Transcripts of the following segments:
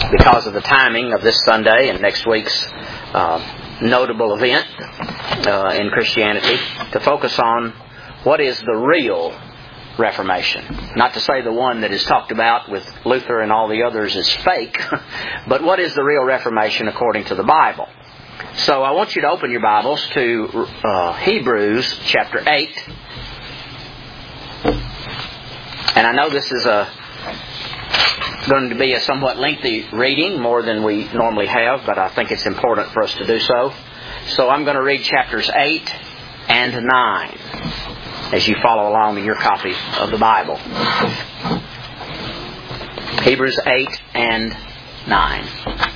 because of the timing of this Sunday and next week's notable event in Christianity, to focus on what is the real Reformation. Not to say the one that is talked about with Luther and all the others is fake, but what is the real Reformation according to the Bible? So I want you to open your Bibles to Hebrews chapter 8. And I know this is going to be a somewhat lengthy reading, more than we normally have, but I think it's important for us to do so. So I'm going to read chapters 8 and 9 as you follow along in your copy of the Bible. Hebrews 8 and 9.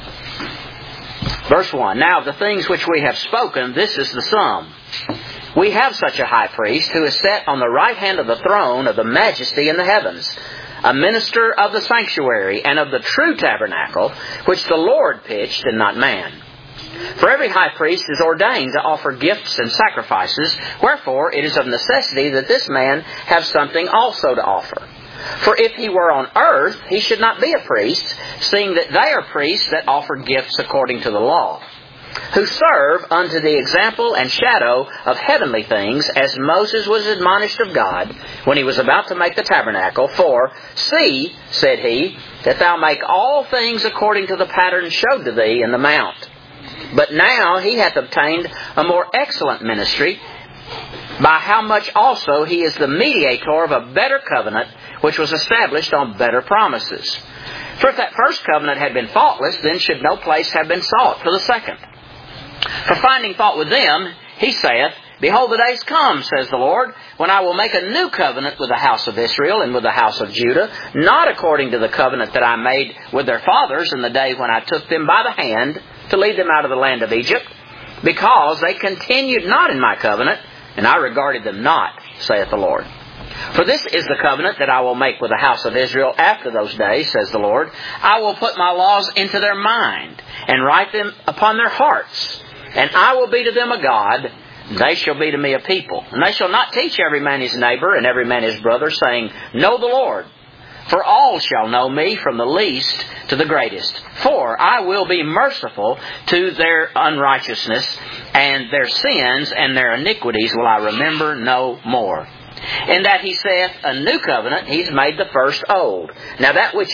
Verse 1. Now of the things which we have spoken, this is the sum. We have such a high priest who is set on the right hand of the throne of the majesty in the heavens, a minister of the sanctuary and of the true tabernacle, which the Lord pitched and not man. For every high priest is ordained to offer gifts and sacrifices, wherefore it is of necessity that this man have something also to offer. For if he were on earth, he should not be a priest, seeing that they are priests that offer gifts according to the law, who serve unto the example and shadow of heavenly things, as Moses was admonished of God when he was about to make the tabernacle. For, see, said he, that thou make all things according to the pattern showed to thee in the mount. But now he hath obtained a more excellent ministry, by how much also he is the mediator of a better covenant, which was established on better promises. For if that first covenant had been faultless, then should no place have been sought for the second. For finding fault with them, he saith, Behold, the days come, says the Lord, when I will make a new covenant with the house of Israel and with the house of Judah, not according to the covenant that I made with their fathers in the day when I took them by the hand to lead them out of the land of Egypt, because they continued not in my covenant, and I regarded them not, saith the Lord. For this is the covenant that I will make with the house of Israel after those days, says the Lord. I will put my laws into their mind, and write them upon their hearts. And I will be to them a God, they shall be to me a people. And they shall not teach every man his neighbor and every man his brother, saying, Know the Lord. For all shall know me, from the least to the greatest. For I will be merciful to their unrighteousness, and their sins and their iniquities will I remember no more. In that he saith, A new covenant, he's made the first old. Now that which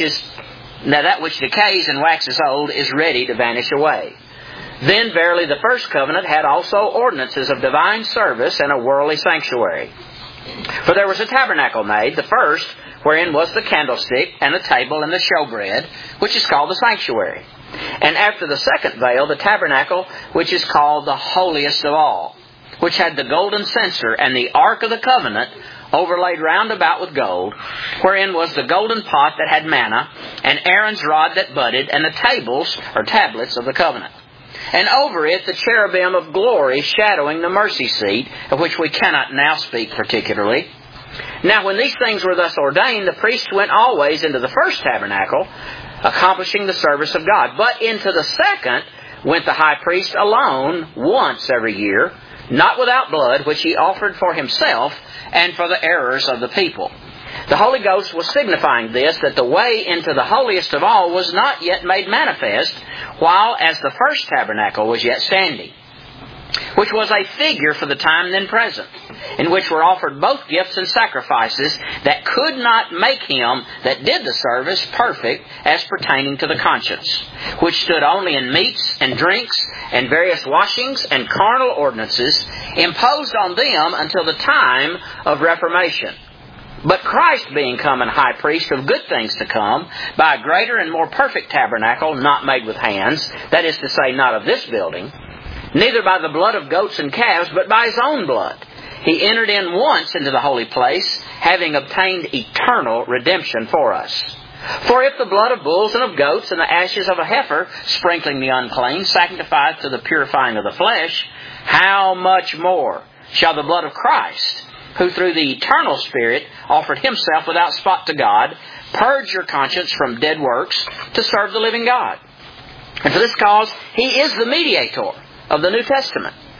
decays and waxes old is ready to vanish away. Then verily the first covenant had also ordinances of divine service and a worldly sanctuary. For there was a tabernacle made, the first, wherein was the candlestick and the table and the showbread, which is called the sanctuary. And after the second veil, the tabernacle, which is called the holiest of all, which had the golden censer and the ark of the covenant overlaid round about with gold, wherein was the golden pot that had manna, and Aaron's rod that budded, and the tables, or tablets, of the covenant. And over it the cherubim of glory shadowing the mercy seat, of which we cannot now speak particularly. Now when these things were thus ordained, the priest went always into the first tabernacle, accomplishing the service of God. But into the second went the high priest alone once every year, not without blood, which he offered for himself and for the errors of the people. The Holy Ghost was signifying this, that the way into the holiest of all was not yet made manifest, while as the first tabernacle was yet standing, which was a figure for the time then present, in which were offered both gifts and sacrifices that could not make him that did the service perfect as pertaining to the conscience, which stood only in meats and drinks and various washings and carnal ordinances imposed on them until the time of Reformation. But Christ being come an high priest of good things to come, by a greater and more perfect tabernacle, not made with hands, that is to say, not of this building, neither by the blood of goats and calves, but by his own blood, he entered in once into the holy place, having obtained eternal redemption for us. For if the blood of bulls and of goats and the ashes of a heifer, sprinkling the unclean, sanctifieth to the purifying of the flesh, how much more shall the blood of Christ, who through the eternal Spirit offered himself without spot to God, purge your conscience from dead works to serve the living God? And for this cause, he is the mediator of the New Testament,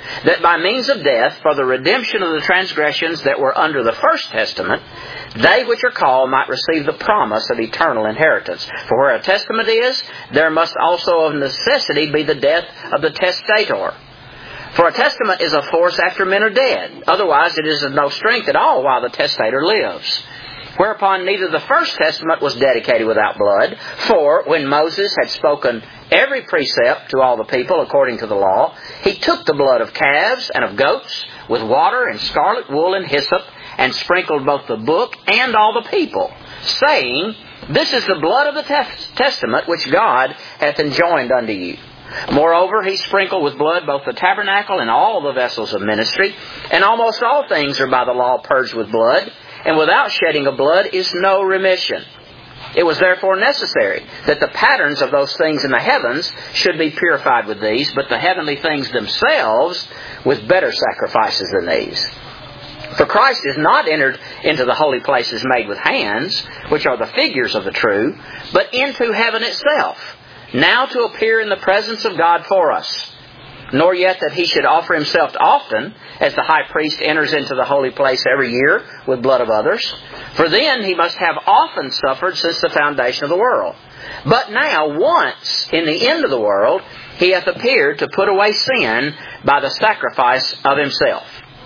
that by means of death, for the redemption of the transgressions that were under the first testament, they which are called might receive the promise of eternal inheritance. For where a testament is, there must also of necessity be the death of the testator. For a testament is of force after men are dead. Otherwise it is of no strength at all while the testator lives. Whereupon neither the first testament was dedicated without blood, for when Moses had spoken every precept to all the people according to the law, he took the blood of calves and of goats with water and scarlet wool and hyssop, and sprinkled both the book and all the people, saying, This is the blood of the testament which God hath enjoined unto you. Moreover, he sprinkled with blood both the tabernacle and all the vessels of ministry, and almost all things are by the law purged with blood, and without shedding of blood is no remission. It was therefore necessary that the patterns of those things in the heavens should be purified with these, but the heavenly things themselves with better sacrifices than these. For Christ is not entered into the holy places made with hands, which are the figures of the true, but into heaven itself, now to appear in the presence of God for us. Nor yet that he should offer himself often, as the high priest enters into the holy place every year with blood of others. For then he must have often suffered since the foundation of the world. But now, once in the end of the world, he hath appeared to put away sin by the sacrifice of himself.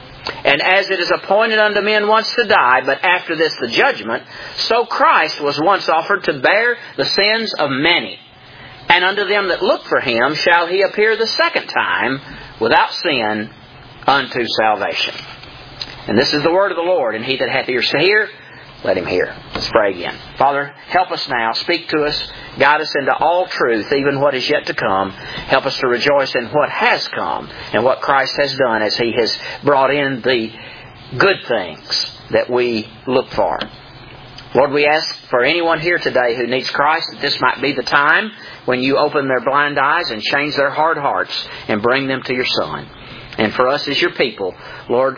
And as it is appointed unto men once to die, but after this the judgment, so Christ was once offered to bear the sins of many. And unto them that look for him shall he appear the second time without sin unto salvation. And this is the word of the Lord. And he that hath ears to hear, let him hear. Let's pray again. Father, help us now. Speak to us. Guide us into all truth, even what is yet to come. Help us to rejoice in what has come and what Christ has done as he has brought in the good things that we look for. Lord, we ask for anyone here today who needs Christ that this might be the time when you open their blind eyes and change their hard hearts and bring them to your Son. And for us as your people, Lord,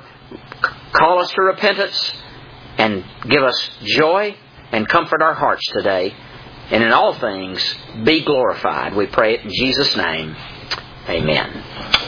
call us to repentance and give us joy and comfort our hearts today. And in all things, be glorified. We pray it in Jesus' name. Amen.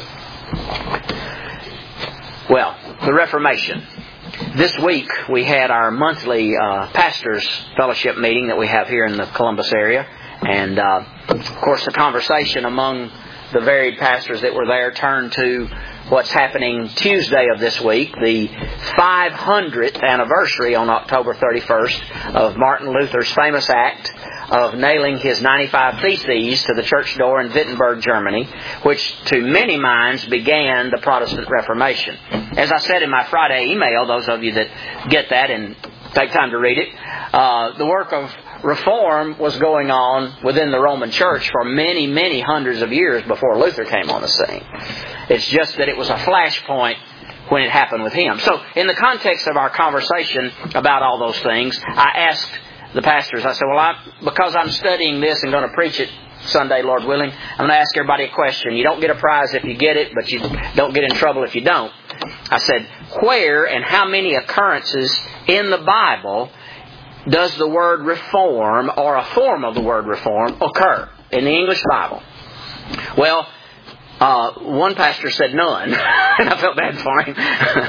Well, the Reformation. This week we had our monthly pastors' fellowship meeting that we have here in the Columbus area. And, of course, the conversation among the varied pastors that were there turned to what's happening Tuesday of this week, the 500th anniversary on October 31st of Martin Luther's famous act of nailing his 95 Theses to the church door in Wittenberg, Germany, which to many minds began the Protestant Reformation. As I said in my Friday email, those of you that get that and take time to read it, the work of reform was going on within the Roman Church for many, many hundreds of years before Luther came on the scene. It's just that it was a flashpoint when it happened with him. So, in the context of our conversation about all those things, I asked the pastors, I said, because I'm studying this and going to preach it Sunday, Lord willing, I'm going to ask everybody a question. You don't get a prize if you get it, but you don't get in trouble if you don't. I said, where and how many occurrences in the Bible does the word reform, or a form of the word reform, occur in the English Bible? Well, one pastor said none, and I felt bad for him.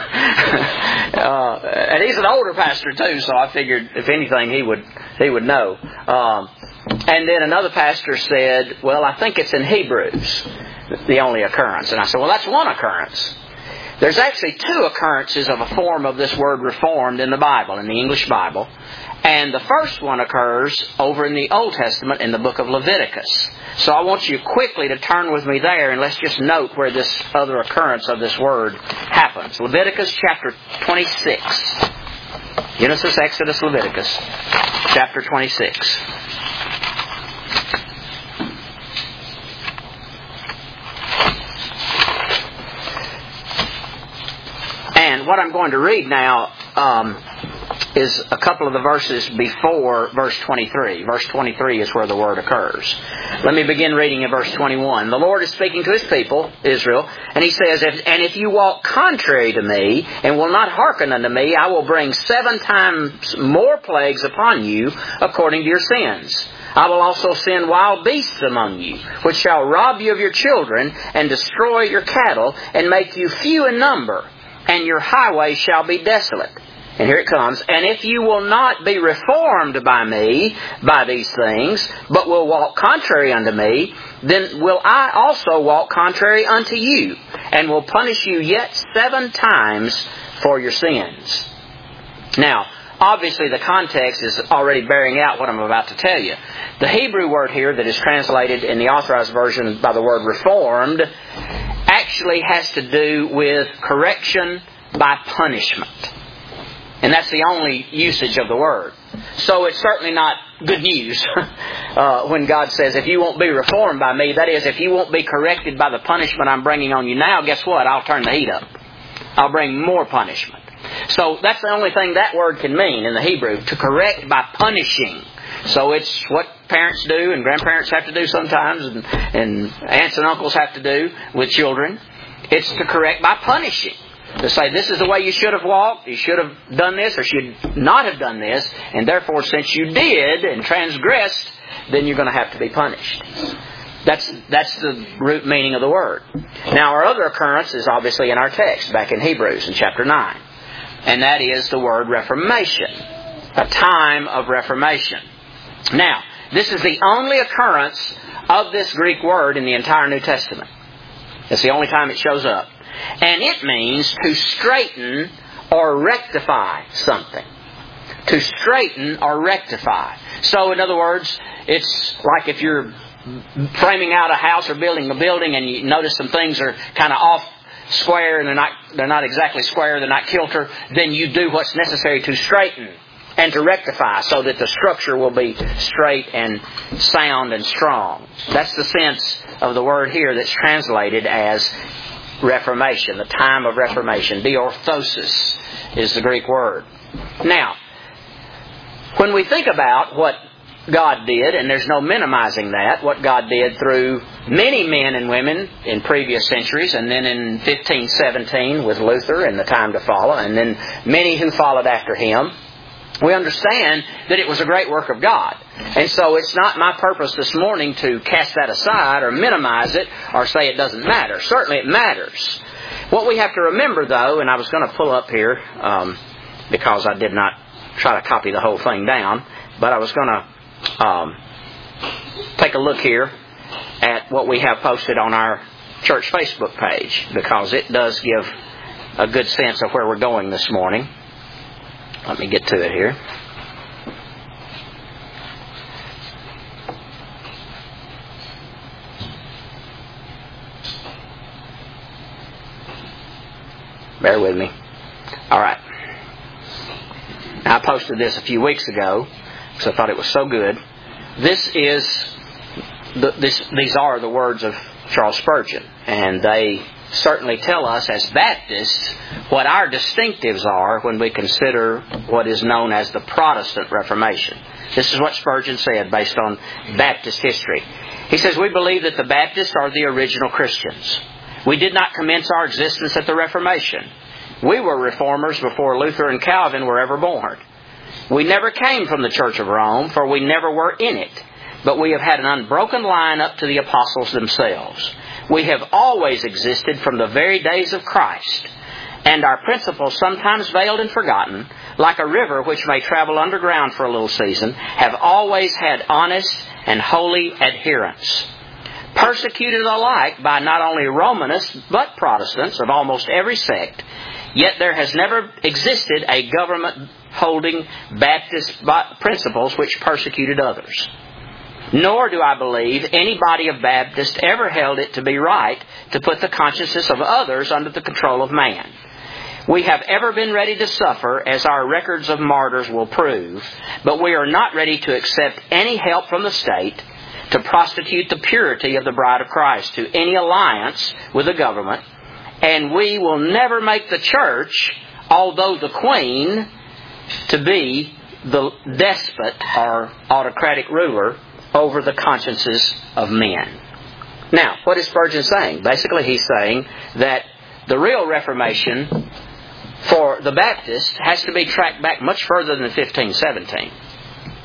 And he's an older pastor too, so I figured if anything he would know. And then another pastor said, well, I think it's in Hebrews, the only occurrence. And I said, well, that's one occurrence. There's actually two occurrences of a form of this word reformed in the Bible, in the English Bible. And the first one occurs over in the Old Testament in the book of Leviticus. So I want you quickly to turn with me there and let's just note where this other occurrence of this word happens. Leviticus chapter 26. Genesis, Exodus, Leviticus chapter 26. And what I'm going to read now is a couple of the verses before verse 23. Verse 23 is where the word occurs. Let me begin reading in verse 21. The Lord is speaking to His people, Israel, and He says, And if you walk contrary to me, and will not hearken unto me, I will bring 7 times more plagues upon you, according to your sins. I will also send wild beasts among you, which shall rob you of your children, and destroy your cattle, and make you few in number, and your highways shall be desolate. And here it comes. And if you will not be reformed by me, by these things, but will walk contrary unto me, then will I also walk contrary unto you, and will punish you yet 7 times for your sins. Now, obviously the context is already bearing out what I'm about to tell you. The Hebrew word here that is translated in the Authorized Version by the word reformed actually has to do with correction by punishment. And that's the only usage of the word. So it's certainly not good news when God says, if you won't be reformed by me, that is, if you won't be corrected by the punishment I'm bringing on you now, guess what? I'll turn the heat up. I'll bring more punishment. So that's the only thing that word can mean in the Hebrew, to correct by punishing. So it's what parents do and grandparents have to do sometimes, and aunts and uncles have to do with children. It's to correct by punishing. To say, this is the way you should have walked, you should have done this, or should not have done this, and therefore since you did and transgressed, then you're going to have to be punished. That's the root meaning of the word. Now our other occurrence is obviously in our text, back in Hebrews in chapter 9. And that is the word reformation. A time of reformation. Now, this is the only occurrence of this Greek word in the entire New Testament. It's the only time it shows up. And it means to straighten or rectify something. To straighten or rectify. So, in other words, it's like if you're framing out a house or building a building and you notice some things are kind of off square and they're not exactly square, they're not kilter, then you do what's necessary to straighten and to rectify so that the structure will be straight and sound and strong. That's the sense of the word here that's translated as Reformation, the time of Reformation. Diorthosis is the Greek word. Now, when we think about what God did, and there's no minimizing that, what God did through many men and women in previous centuries, and then in 1517 with Luther and the time to follow, and then many who followed after him, we understand that it was a great work of God. And so it's not my purpose this morning to cast that aside or minimize it or say it doesn't matter. Certainly it matters. What we have to remember, though, and I was going to pull up here because I did not try to copy the whole thing down, but I was going to take a look here at what we have posted on our church Facebook page, because it does give a good sense of where we're going this morning. Let me get to it here. Bear with me. All right. I posted this a few weeks ago because I thought it was so good. These are the words of Charles Spurgeon, and they certainly tell us as Baptists what our distinctives are when we consider what is known as the Protestant Reformation. This is what Spurgeon said based on Baptist history. He says, we believe that the Baptists are the original Christians. We did not commence our existence at the Reformation. We were reformers before Luther and Calvin were ever born. We never came from the Church of Rome, for we never were in it. But we have had an unbroken line up to the apostles themselves. We have always existed from the very days of Christ. And our principles, sometimes veiled and forgotten, like a river which may travel underground for a little season, have always had honest and holy adherents. Persecuted alike by not only Romanists, but Protestants of almost every sect, yet there has never existed a government holding Baptist principles which persecuted others. Nor do I believe any body of Baptists ever held it to be right to put the consciences of others under the control of man. We have ever been ready to suffer, as our records of martyrs will prove, but we are not ready to accept any help from the state to prostitute the purity of the bride of Christ to any alliance with the government, and we will never make the church, although the queen, to be the despot or autocratic ruler over the consciences of men. Now, what is Spurgeon saying? Basically, he's saying that the real Reformation for the Baptists has to be tracked back much further than 1517.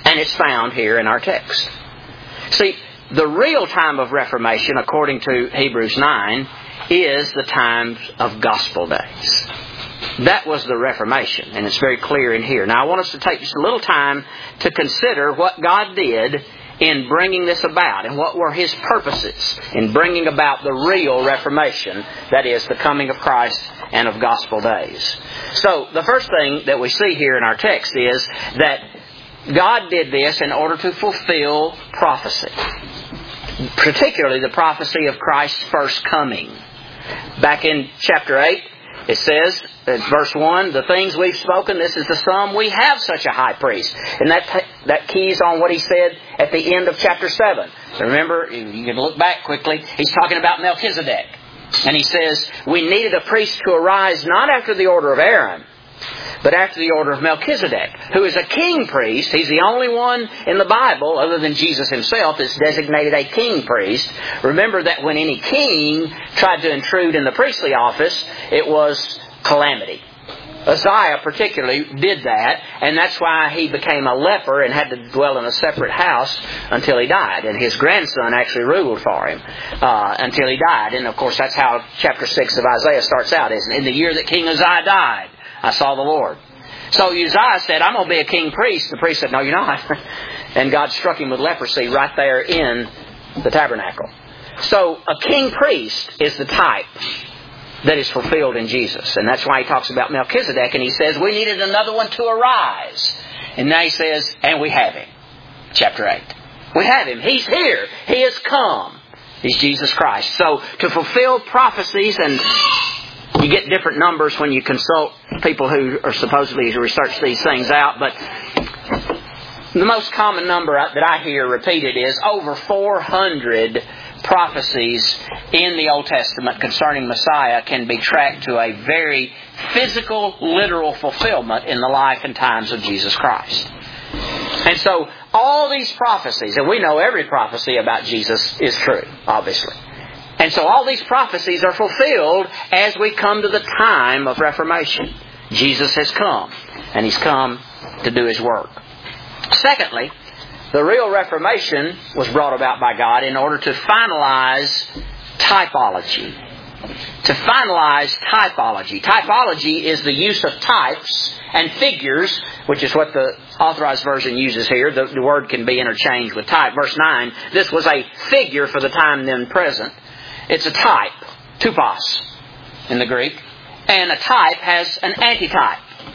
And it's found here in our text. See, the real time of Reformation, according to Hebrews 9, is the times of gospel days. That was the Reformation, and it's very clear in here. Now, I want us to take just a little time to consider what God did in bringing this about, and what were His purposes in bringing about the real Reformation, that is, the coming of Christ and of gospel days. So, the first thing that we see here in our text is that God did this in order to fulfill prophecy, particularly the prophecy of Christ's first coming. Back in chapter 8, it says, verse 1, the things we've spoken, this is the sum. We have such a high priest. And that keys on what he said at the end of chapter 7. So remember, you can look back quickly. He's talking about Melchizedek. And he says, we needed a priest to arise not after the order of Aaron, but after the order of Melchizedek, who is a king priest. He's the only one in the Bible, other than Jesus Himself, that's designated a king priest. Remember that when any king tried to intrude in the priestly office, it was calamity. Uzziah particularly did that, and that's why he became a leper and had to dwell in a separate house until he died. And his grandson actually ruled for him until he died. And of course that's how chapter 6 of Isaiah starts out, isn't it? In the year that King Uzziah died, I saw the Lord. So Uzziah said, I'm going to be a king priest. The priest said, no, you're not. And God struck him with leprosy right there in the tabernacle. So a king priest is the type that is fulfilled in Jesus. And that's why he talks about Melchizedek. And he says, we needed another one to arise. And now he says, and we have him. Chapter 8. We have him. He's here. He has come. He's Jesus Christ. So to fulfill prophecies, and you get different numbers when you consult people who are supposedly to research these things out, but the most common number that I hear repeated is over 400 prophecies in the Old Testament concerning Messiah can be tracked to a very physical, literal fulfillment in the life and times of Jesus Christ. And so all these prophecies, and we know every prophecy about Jesus is true, obviously. And so all these prophecies are fulfilled as we come to the time of Reformation. Jesus has come, and He's come to do His work. Secondly, the real Reformation was brought about by God in order to finalize typology. To finalize typology. Typology is the use of types and figures, which is what the Authorized Version uses here. The word can be interchanged with type. Verse 9, this was a figure for the time then present. It's a type, tupos in the Greek, and a type has an antitype.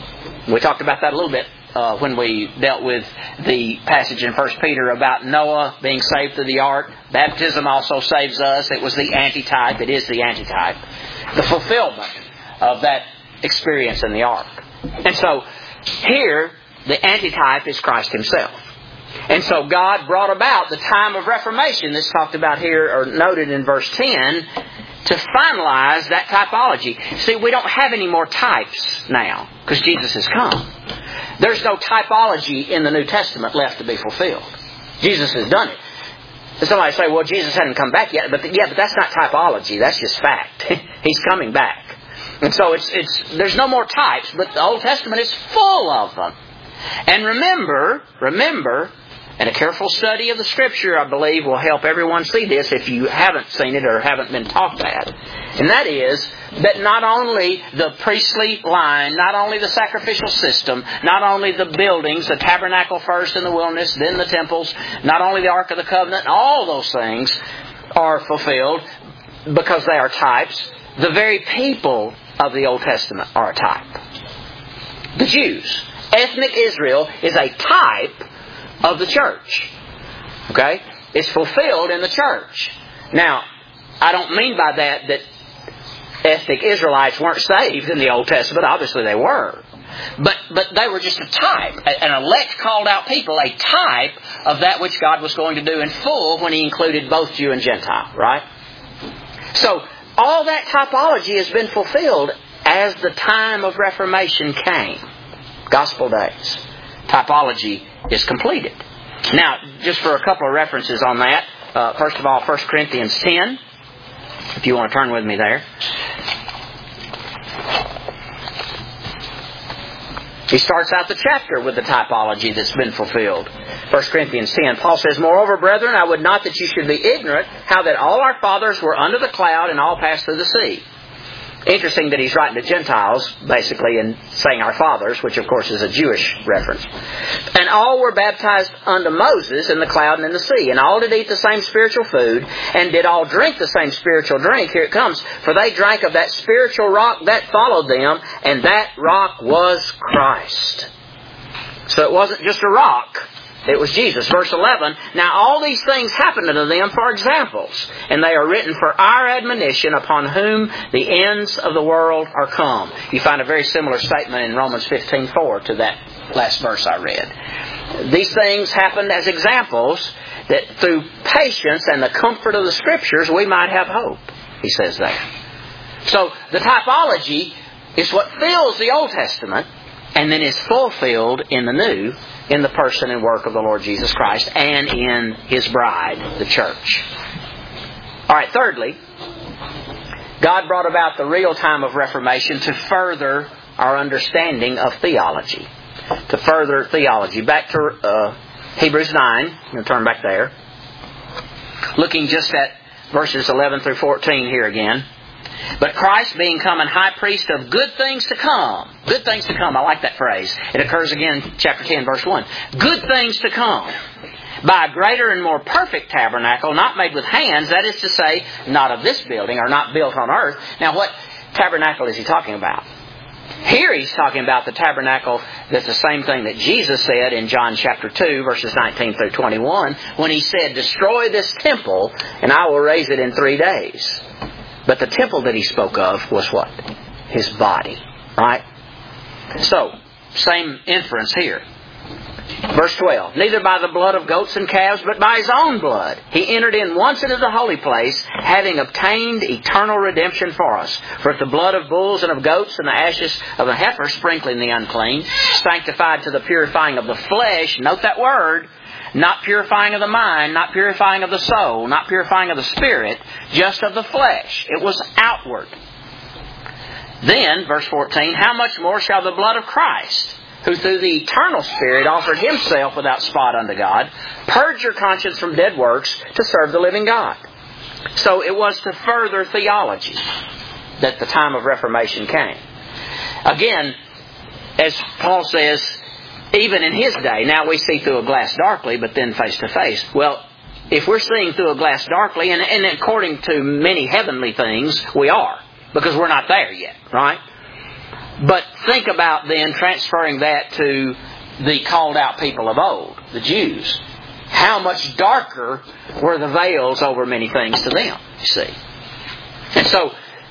We talked about that a little bit when we dealt with the passage in 1 Peter about Noah being saved through the ark. Baptism also saves us. It was the antitype. It is the antitype. The fulfillment of that experience in the ark. And so here, the antitype is Christ Himself. And so God brought about the time of Reformation that's talked about here, or noted in verse 10, to finalize that typology. See, we don't have any more types now, because Jesus has come. There's no typology in the New Testament left to be fulfilled. Jesus has done it. And somebody say, well, Jesus hasn't come back yet. But that's not typology. That's just fact. He's coming back. And so there's no more types, but the Old Testament is full of them. And remember, and a careful study of the Scripture, I believe, will help everyone see this if you haven't seen it or haven't been taught that. And that is that not only the priestly line, not only the sacrificial system, not only the buildings, the tabernacle first in the wilderness, then the temples, not only the Ark of the Covenant, all those things are fulfilled because they are types. The very people of the Old Testament are a type. The Jews. Ethnic Israel is a type of the church. Okay? It's fulfilled in the church. Now, I don't mean by that ethnic Israelites weren't saved in the Old Testament. Obviously they were. But they were just a type. An elect called out people, a type of that which God was going to do in full when He included both Jew and Gentile. Right? So, all that typology has been fulfilled as the time of Reformation came. Gospel days. Typology is completed. Now, just for a couple of references on that, first of all, 1 Corinthians 10, if you want to turn with me there. He starts out the chapter with the typology that's been fulfilled. 1 Corinthians 10, Paul says, "Moreover, brethren, I would not that you should be ignorant how that all our fathers were under the cloud and all passed through the sea." Interesting that he's writing to Gentiles, basically, and saying our fathers, which of course is a Jewish reference. "And all were baptized unto Moses in the cloud and in the sea. And all did eat the same spiritual food, and did all drink the same spiritual drink." Here it comes. "For they drank of that spiritual rock that followed them, and that rock was Christ." So it wasn't just a rock. It was Jesus. Verse 11, "Now all these things happened unto them for examples, and they are written for our admonition, upon whom the ends of the world are come." You find a very similar statement in Romans 15:4 to that last verse I read. These things happened as examples, that through patience and the comfort of the Scriptures we might have hope, he says there. So the typology is what fills the Old Testament, and then is fulfilled in the New, in the person and work of the Lord Jesus Christ and in His bride, the church. All right, thirdly, God brought about the real time of Reformation to further our understanding of theology. To further theology. Back to Hebrews 9. I'm going to turn back there. Looking just at verses 11 through 14 here again. "But Christ being come an high priest of good things to come." Good things to come. I like that phrase. It occurs again in chapter 10, verse 1. Good things to come. "By a greater and more perfect tabernacle, not made with hands," that is to say, not of this building, or not built on earth. Now what tabernacle is he talking about? Here he's talking about the tabernacle that's the same thing that Jesus said in John chapter 2, verses 19 through 21, when He said, "Destroy this temple, and I will raise it in 3 days." But the temple that He spoke of was what? His body. Right? So, same inference here. Verse 12. "Neither by the blood of goats and calves, but by His own blood. He entered in once into the holy place, having obtained eternal redemption for us. For if the blood of bulls and of goats and the ashes of a heifer, sprinkling the unclean, sanctified to the purifying of the flesh," note that word, not purifying of the mind, not purifying of the soul, not purifying of the spirit, just of the flesh. It was outward. "Then," verse 14, "how much more shall the blood of Christ, who through the eternal Spirit offered Himself without spot unto God, purge your conscience from dead works to serve the living God?" So it was to further theology that the time of Reformation came. Again, as Paul says, even in his day, now we see through a glass darkly, but then face to face. Well, if we're seeing through a glass darkly, and according to many heavenly things, we are, because we're not there yet, right? But think about then transferring that to the called out people of old, the Jews. How much darker were the veils over many things to them, you see. And so,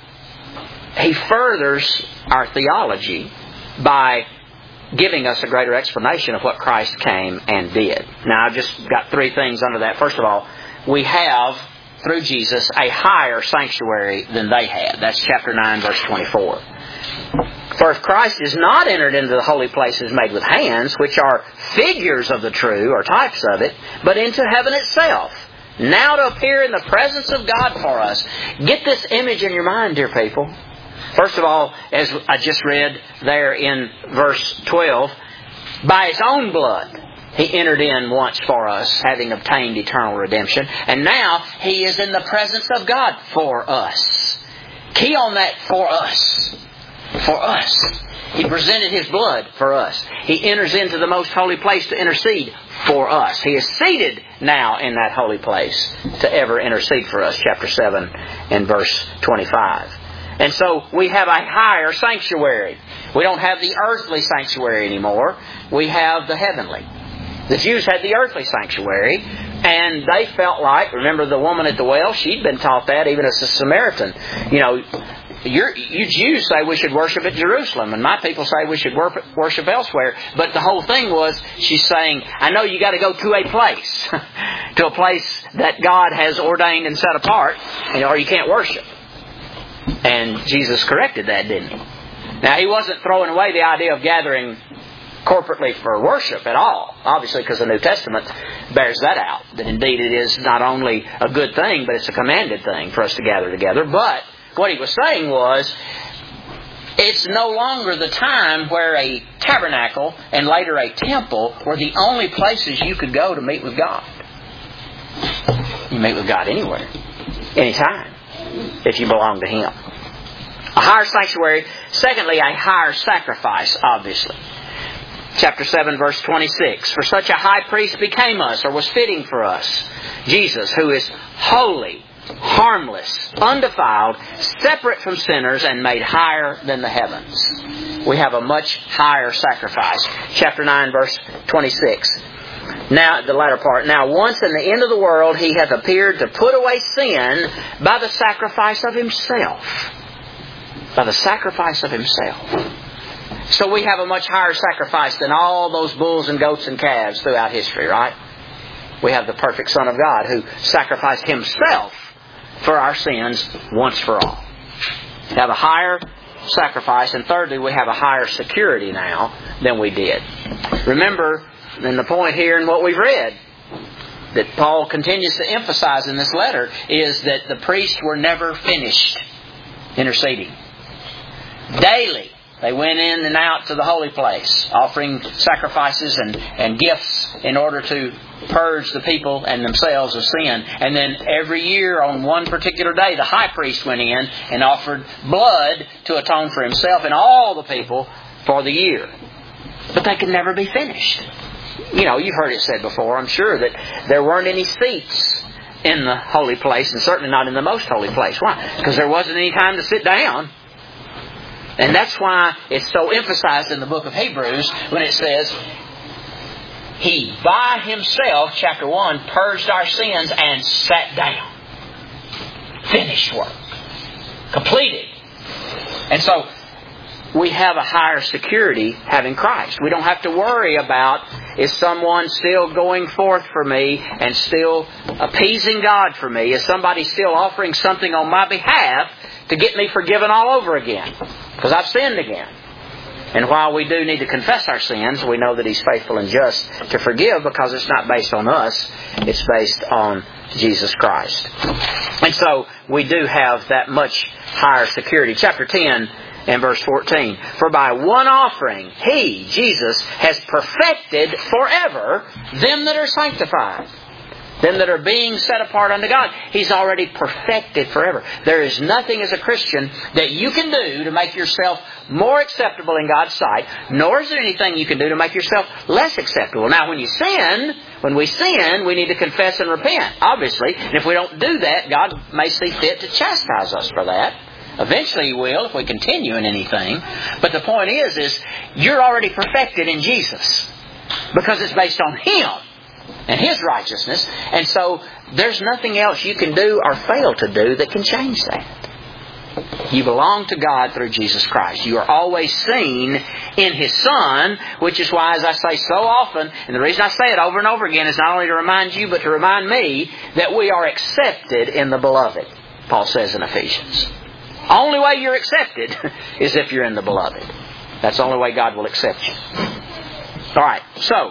he furthers our theology by giving us a greater explanation of what Christ came and did. Now, I've just got 3 things under that. First of all, we have, through Jesus, a higher sanctuary than they had. That's chapter 9, verse 24. "For if Christ is not entered into the holy places made with hands, which are figures of the true, or types of it, but into heaven itself, now to appear in the presence of God for us." Get this image in your mind, dear people. First of all, as I just read there in verse 12, "By His own blood He entered in once for us, having obtained eternal redemption. And now He is in the presence of God for us." Key on that, for us. For us. He presented His blood for us. He enters into the most holy place to intercede for us. He is seated now in that holy place to ever intercede for us. Chapter 7 and verse 25. And so we have a higher sanctuary. We don't have the earthly sanctuary anymore. We have the heavenly. The Jews had the earthly sanctuary, and they felt like, remember the woman at the well, she'd been taught that even as a Samaritan. You know, you Jews say we should worship at Jerusalem, and my people say we should worship elsewhere. But the whole thing was, she's saying, I know you got to go to a place, to a place that God has ordained and set apart, or you can't worship. And Jesus corrected that, didn't He? Now, He wasn't throwing away the idea of gathering corporately for worship at all, obviously, because the New Testament bears that out, that indeed it is not only a good thing, but it's a commanded thing for us to gather together. But what He was saying was, It's no longer the time where a tabernacle and later a temple were the only places you could go to meet with God. You meet with God anywhere, anytime, if you belong to Him. A higher sanctuary. Secondly, a higher sacrifice, obviously. Chapter 7, verse 26. For such a high priest became us, or was fitting for us, Jesus, who is holy, harmless, undefiled, separate from sinners, and made higher than the heavens. We have a much higher sacrifice. Chapter 9, verse 26. Now, the latter part. Now, once in the end of the world, He hath appeared to put away sin by the sacrifice of Himself. By the sacrifice of Himself. So we have a much higher sacrifice than all those bulls and goats and calves throughout history, right? We have the perfect Son of God who sacrificed Himself for our sins once for all. We have a higher sacrifice. And thirdly, we have a higher security now than we did. Remember, and the point here in what we've read, that Paul continues to emphasize in this letter, is that the priests were never finished interceding. Daily, they went in and out to the holy place, offering sacrifices and gifts in order to purge the people and themselves of sin. And then every year on one particular day, the high priest went in and offered blood to atone for himself and all the people for the year. But they could never be finished. You know, you've heard it said before, I'm sure, that there weren't any seats in the holy place, and certainly not in the most holy place. Why? Because there wasn't any time to sit down. And that's why it's so emphasized in the book of Hebrews when it says, He by Himself, chapter 1, purged our sins and sat down. Finished work. Completed. And so, we have a higher security having Christ. We don't have to worry about, is someone still going forth for me and still appeasing God for me? Is somebody still offering something on my behalf to get me forgiven all over again? Because I've sinned again. And while we do need to confess our sins, we know that He's faithful and just to forgive, because it's not based on us. It's based on Jesus Christ. And so we do have that much higher security. Chapter 10 and verse 14. For by one offering, He, Jesus, has perfected forever them that are sanctified. Them that are being set apart unto God. He's already perfected forever. There is nothing as a Christian that you can do to make yourself more acceptable in God's sight, nor is there anything you can do to make yourself less acceptable. Now, when we sin, we need to confess and repent, obviously. And if we don't do that, God may see fit to chastise us for that. Eventually He will if we continue in anything. But the point is you're already perfected in Jesus, because it's based on Him and His righteousness. And so there's nothing else you can do or fail to do that can change that. You belong to God through Jesus Christ. You are always seen in His Son, which is why, as I say so often, and the reason I say it over and over again is not only to remind you, but to remind me that we are accepted in the Beloved, Paul says in Ephesians. Only way you're accepted is if you're in the Beloved. That's the only way God will accept you. All right, so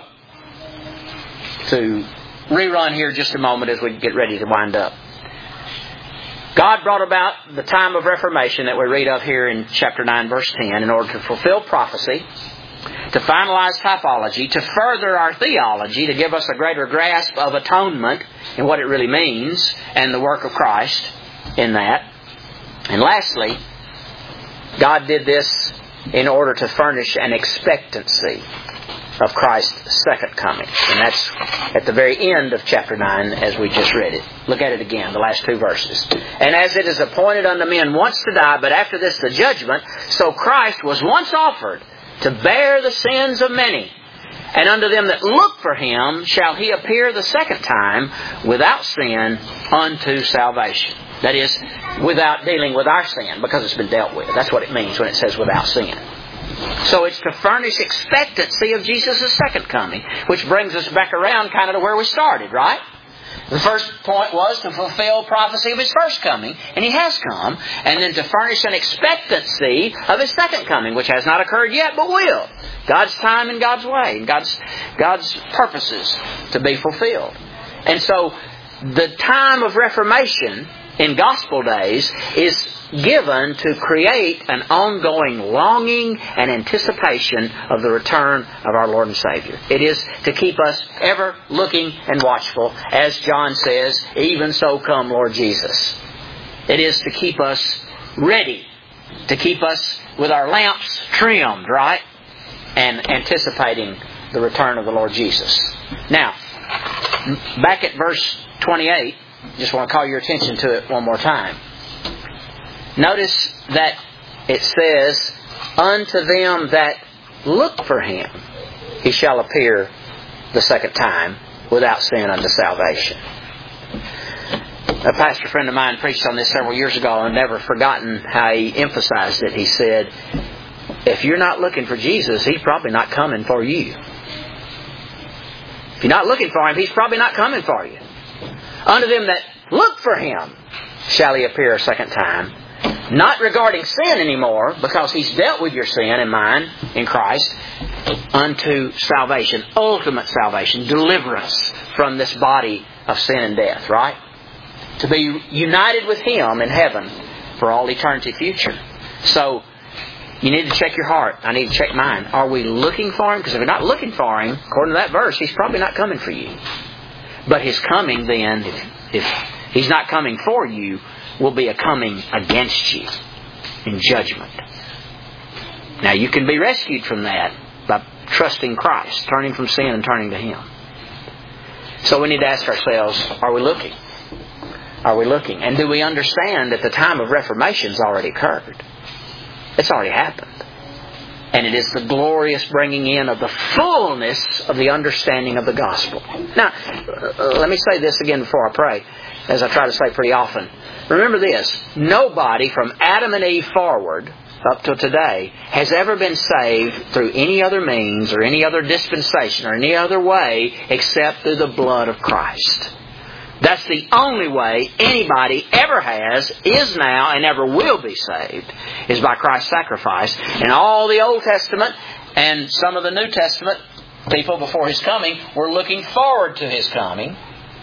to rerun here just a moment as we get ready to wind up. God brought about the time of Reformation that we read of here in chapter 9, verse 10, in order to fulfill prophecy, to finalize typology, to further our theology, to give us a greater grasp of atonement and what it really means, and the work of Christ in that. And lastly, God did this in order to furnish an expectancy of Christ's second coming. And that's at the very end of chapter 9 as we just read it. Look at it again, the last two verses. And as it is appointed unto men once to die, but after this the judgment, so Christ was once offered to bear the sins of many. And unto them that look for Him shall He appear the second time without sin unto salvation. That is, without dealing with our sin, because it's been dealt with. That's what it means when it says without sin. So it's to furnish expectancy of Jesus' second coming, which brings us back around kind of to where we started, right? The first point was to fulfill prophecy of His first coming, and He has come, and then to furnish an expectancy of His second coming, which has not occurred yet, but will. God's time and God's way, and God's purposes to be fulfilled. And so the time of Reformation in gospel days is given to create an ongoing longing and anticipation of the return of our Lord and Savior. It is to keep us ever looking and watchful, as John says, even so come Lord Jesus. It is to keep us ready, to keep us with our lamps trimmed, right? And anticipating the return of the Lord Jesus. Now, back at verse 28, just want to call your attention to it one more time. Notice that it says, unto them that look for Him, He shall appear the second time without sin unto salvation. A pastor friend of mine preached on this several years ago, and I've never forgotten how he emphasized it. He said, if you're not looking for Jesus, He's probably not coming for you. If you're not looking for Him, He's probably not coming for you. Unto them that look for Him shall He appear a second time. Not regarding sin anymore, because He's dealt with your sin and mine in Christ, unto salvation, ultimate salvation, deliverance from this body of sin and death, right? To be united with Him in heaven for all eternity future. So, you need to check your heart. I need to check mine. Are we looking for Him? Because if we're not looking for Him, according to that verse, He's probably not coming for you. But His coming then, if He's not coming for you, will be a coming against you in judgment. Now you can be rescued from that by trusting Christ, turning from sin and turning to Him. So we need to ask ourselves, are we looking? Are we looking? And do we understand that the time of Reformation has already occurred? It's already happened. And it is the glorious bringing in of the fullness of the understanding of the gospel. Now, let me say this again before I pray, as I try to say pretty often. Remember this, nobody from Adam and Eve forward, up till today, has ever been saved through any other means or any other dispensation or any other way except through the blood of Christ. That's the only way anybody ever has, is now, and ever will be saved, is by Christ's sacrifice. And all the Old Testament and some of the New Testament people before His coming were looking forward to His coming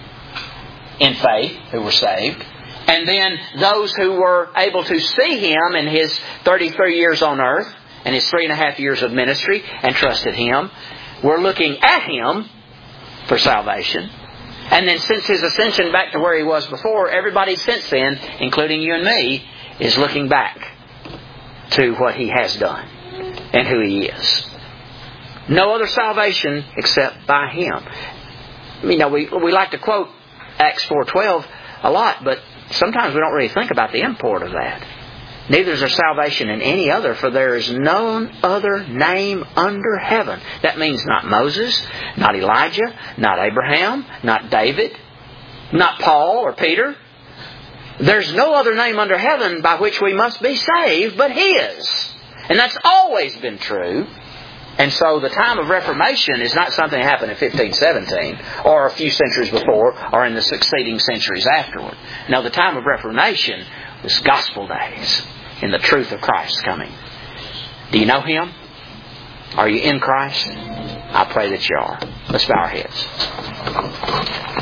in faith, who were saved. And then those who were able to see Him in His 33 years on earth and His 3.5 years of ministry and trusted Him were looking at Him for salvation. And then since His ascension back to where He was before, everybody since then, including you and me, is looking back to what He has done and who He is. No other salvation except by Him. You know, we like to quote Acts 4:12 a lot, but sometimes we don't really think about the import of that. Neither is there salvation in any other, for there is none other name under heaven. That means not Moses, not Elijah, not Abraham, not David, not Paul or Peter. There's no other name under heaven by which we must be saved but His. And that's always been true. And so the time of Reformation is not something that happened in 1517 or a few centuries before or in the succeeding centuries afterward. No, the time of Reformation was gospel days in the truth of Christ's coming. Do you know Him? Are you in Christ? I pray that you are. Let's bow our heads.